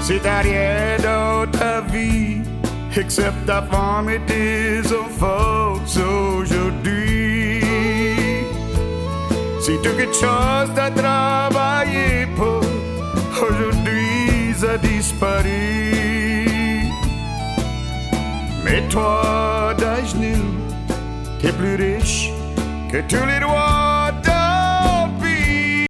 Si t'as rien dans ta vie, except ta femme et tes enfants aujourd'hui. Si tu as quelque chose à travailler pour, aujourd'hui ça disparu. Mets-toi d'à genoux, t'es plus riche que tous les rois.